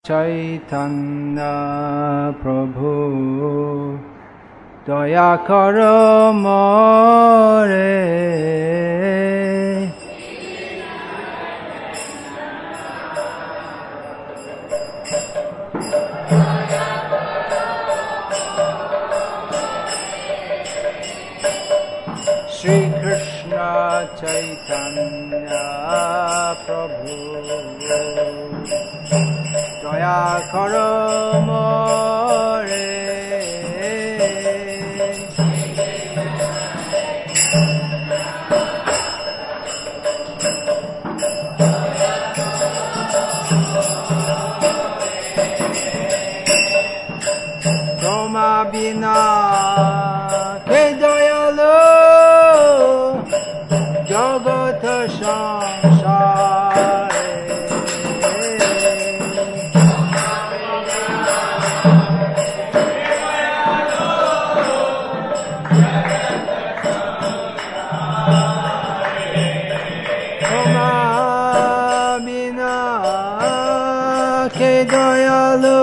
Chaitanya Prabhu Daya karo more Shri Krishna Chaitanya Prabhu Daya karo more Brahma Bina Ke Dayalu Jagata Samsare Brahma Bina Ke Dayalu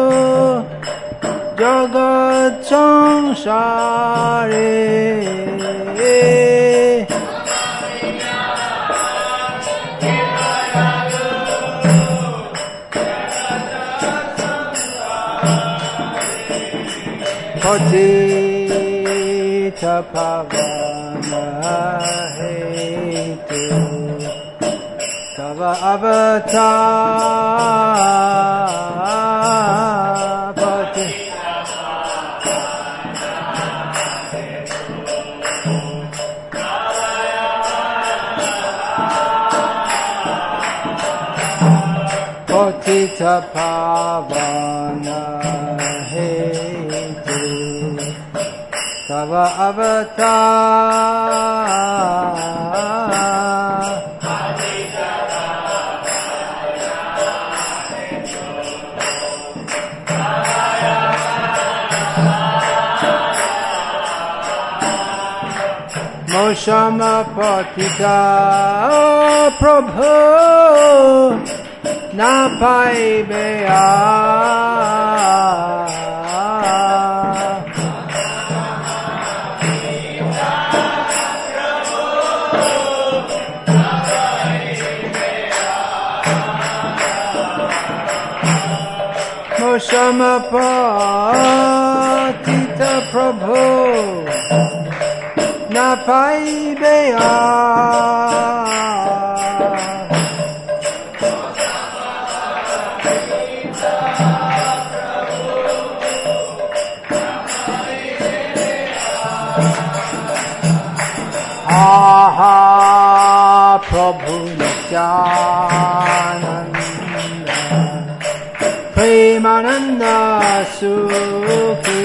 Jagat Samsare Patita Pavana Hetu Tava Avatar Patita Pavana Hetu Tava Avatar Moshama Patita Prabhu Na Paibeya Moshama Patita Prabhu Na Paibeya Aha Prabhu Nityananda Premananda Sukhi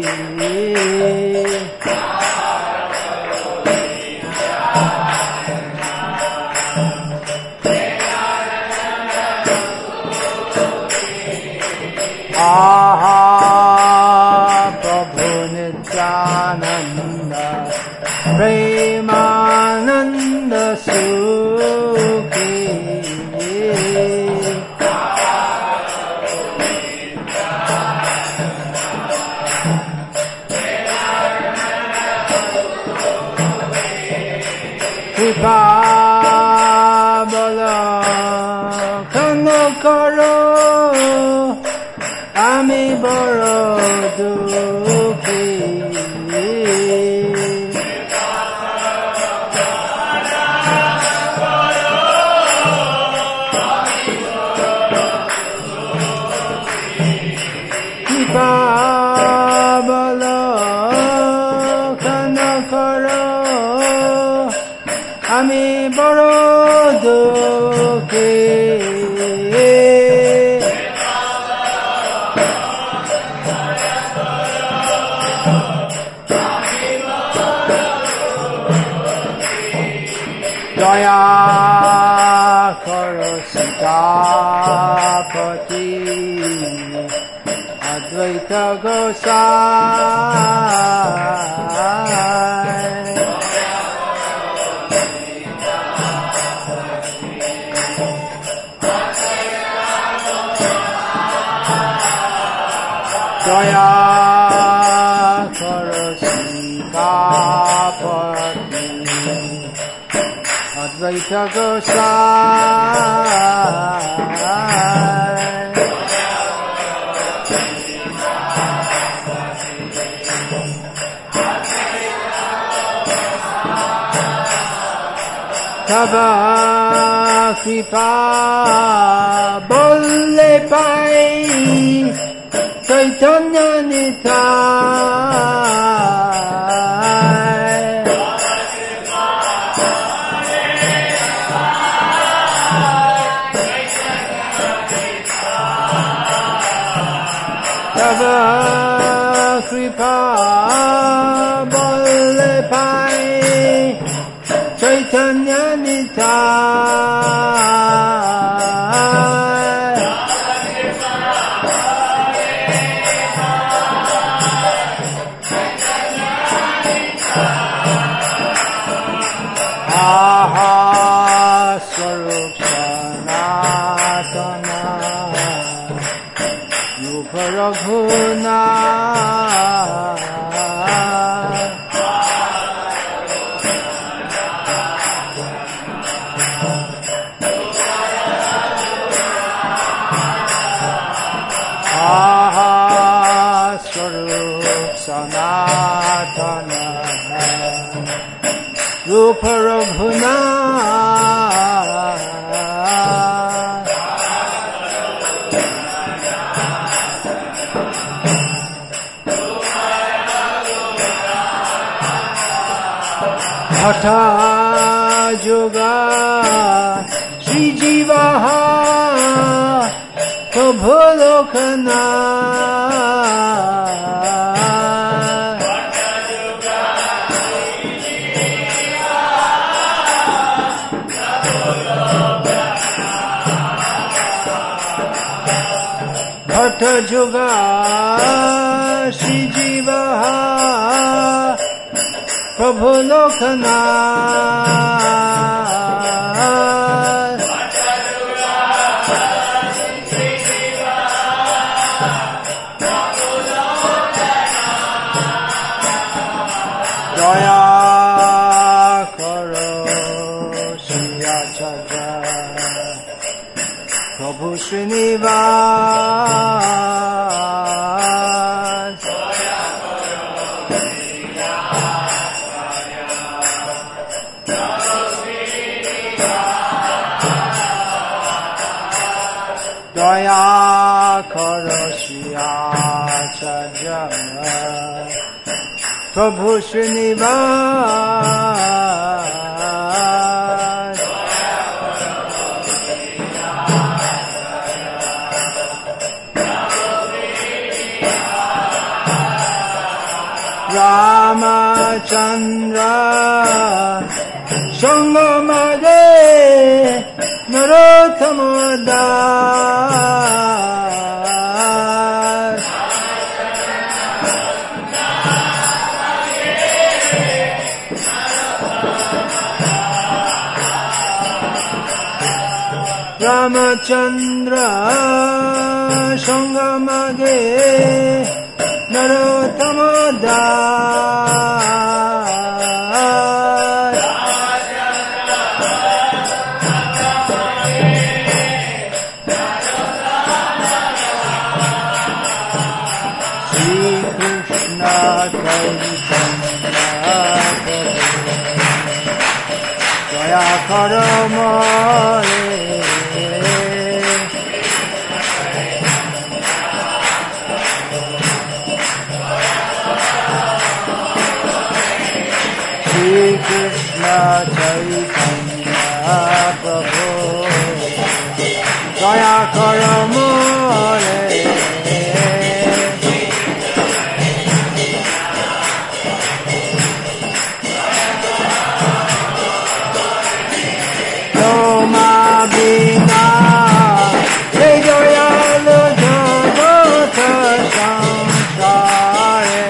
Aha Prabhu Nityananda Premananda Sukhi Kripa Bala Kano Karo Ami Boro Dukhi Bala Kana Karo Ami Boro Dukhi Daya Karo Sitapati Advaita Gosai Daya karo Sikapati Advaita Gosai Tava Kripa Bolle Pai Chaitanya Nitai Tava Kripa Bolle Pai Chaitanya Nitai Aha Swarup Sanatana Yupa Raghunatha Aha Swarup Sanatana Rupa Raghunatha Hatha Yoga Sri Jivaha Prabhu Lokanath Hatha Yoga Sri Jivaha Prabhu Lokanath Daya Karo Sriyacharya Prabhu Srinivas Daya Karo Sriyacharya Prabhu Srinivas Ramachandra Sangamade Narottama Das Ramachandra Sangamade Narottama Das Shri Krishna Chaitanya Jaya Karo More Shri Krishna Chaitanya Prabhu Jaya Karo More Toma Bina Jai Dayalu Jagata Samsare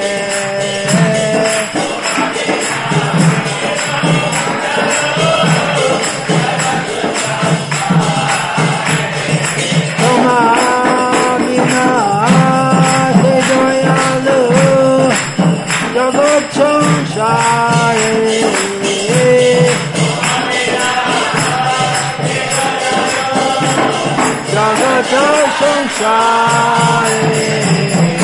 Toma Sansare